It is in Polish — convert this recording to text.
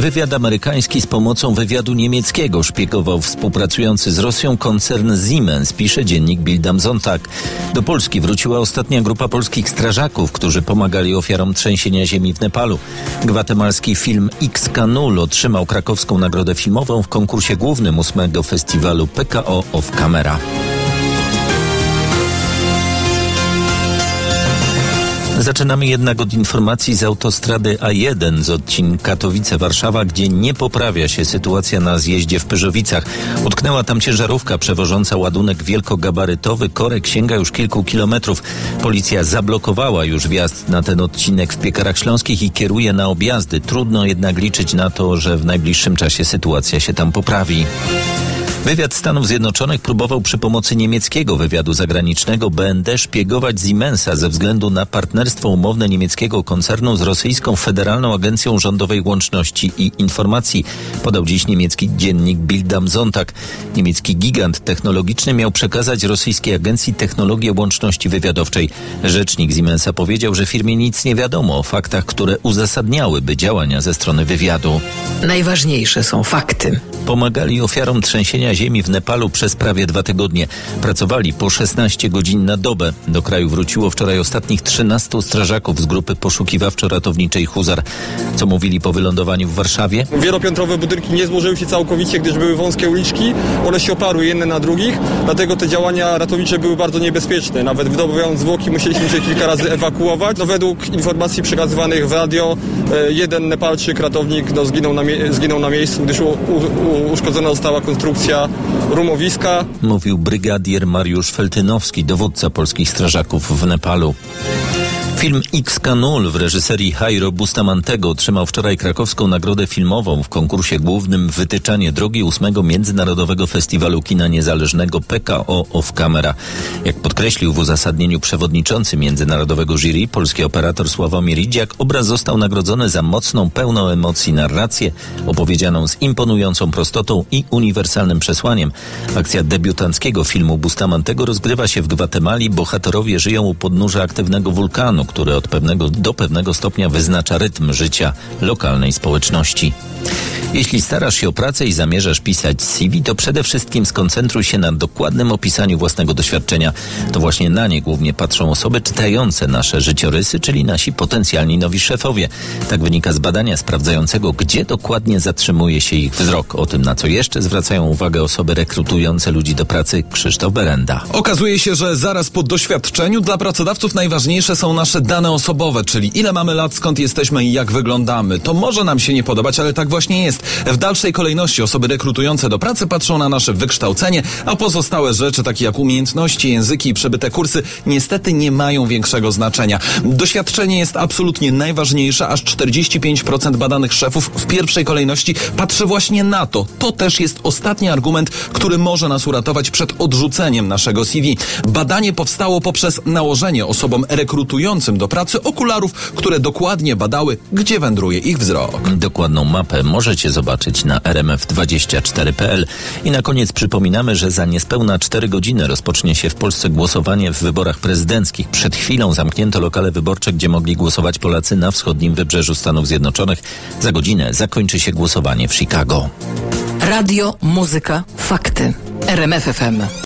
Wywiad amerykański z pomocą wywiadu niemieckiego szpiegował współpracujący z Rosją koncern Siemens, pisze dziennik Bild am Sonntag. Do Polski wróciła ostatnia grupa polskich strażaków, którzy pomagali ofiarom trzęsienia ziemi w Nepalu. Gwatemalski film X-Kanul otrzymał krakowską nagrodę filmową w konkursie głównym 8. festiwalu PKO Off Camera. Zaczynamy jednak od informacji z autostrady A1 z odcinka Katowice-Warszawa, gdzie nie poprawia się sytuacja na zjeździe w Pyrzowicach. Utknęła tam ciężarówka przewożąca ładunek wielkogabarytowy. Korek sięga już kilku kilometrów. Policja zablokowała już wjazd na ten odcinek w Piekarach Śląskich i kieruje na objazdy. Trudno jednak liczyć na to, że w najbliższym czasie sytuacja się tam poprawi. Wywiad Stanów Zjednoczonych próbował przy pomocy niemieckiego wywiadu zagranicznego BND szpiegować Siemensa ze względu na partnerstwo umowne niemieckiego koncernu z rosyjską Federalną Agencją Rządowej Łączności i Informacji, podał dziś niemiecki dziennik Bild am Sonntag. Niemiecki gigant technologiczny miał przekazać rosyjskiej agencji technologię łączności wywiadowczej. Rzecznik Siemensa powiedział, że firmie nic nie wiadomo o faktach, które uzasadniałyby działania ze strony wywiadu. Najważniejsze są fakty. Pomagali ofiarom trzęsienia ziemi w Nepalu przez prawie 2 tygodnie. Pracowali po 16 godzin na dobę. Do kraju wróciło wczoraj ostatnich 13 strażaków z grupy poszukiwawczo-ratowniczej Huzar. Co mówili po wylądowaniu w Warszawie? Wielopiętrowe budynki nie złożyły się całkowicie, gdyż były wąskie uliczki. One się oparły jedne na drugich, dlatego te działania ratownicze były bardzo niebezpieczne. Nawet wydobywając zwłoki musieliśmy się kilka razy ewakuować. No, według informacji przekazywanych w radio, jeden Nepalczyk, ratownik, zginął na miejscu, gdyż uszkodzona została konstrukcja rumowiska. Mówił brygadier Mariusz Feltynowski, dowódca polskich strażaków w Nepalu. Film X-Kanul w reżyserii Jairo Bustamantego otrzymał wczoraj krakowską nagrodę filmową w konkursie głównym Wytyczanie drogi 8. Międzynarodowego Festiwalu Kina Niezależnego PKO Off Camera. Jak podkreślił w uzasadnieniu przewodniczący międzynarodowego jury, polski operator Sławomir Idziak, obraz został nagrodzony za mocną, pełną emocji narrację, opowiedzianą z imponującą prostotą i uniwersalnym przesłaniem. Akcja debiutanckiego filmu Bustamantego rozgrywa się w Gwatemali. Bohaterowie żyją u podnóża aktywnego wulkanu, który do pewnego stopnia wyznacza rytm życia lokalnej społeczności. Jeśli starasz się o pracę i zamierzasz pisać CV, to przede wszystkim skoncentruj się na dokładnym opisaniu własnego doświadczenia. To właśnie na nie głównie patrzą osoby czytające nasze życiorysy, czyli nasi potencjalni nowi szefowie. Tak wynika z badania sprawdzającego, gdzie dokładnie zatrzymuje się ich wzrok. O tym, na co jeszcze zwracają uwagę osoby rekrutujące ludzi do pracy, Krzysztof Berenda. Okazuje się, że zaraz po doświadczeniu dla pracodawców najważniejsze są nasze dane osobowe, czyli ile mamy lat, skąd jesteśmy i jak wyglądamy. To może nam się nie podobać, ale tak właśnie jest. W dalszej kolejności osoby rekrutujące do pracy patrzą na nasze wykształcenie, a pozostałe rzeczy, takie jak umiejętności, języki i przebyte kursy, niestety nie mają większego znaczenia. Doświadczenie jest absolutnie najważniejsze, aż 45% badanych szefów w pierwszej kolejności patrzy właśnie na to. To też jest ostatni argument, który może nas uratować przed odrzuceniem naszego CV. Badanie powstało poprzez nałożenie osobom rekrutującym do pracy okularów, które dokładnie badały, gdzie wędruje ich wzrok. Dokładną mapę możecie zobaczyć na rmf24.pl. I na koniec przypominamy, że za niespełna 4 godziny rozpocznie się w Polsce głosowanie w wyborach prezydenckich. Przed chwilą zamknięto lokale wyborcze, gdzie mogli głosować Polacy na wschodnim wybrzeżu Stanów Zjednoczonych. Za godzinę zakończy się głosowanie w Chicago. Radio, muzyka, fakty. RMF FM.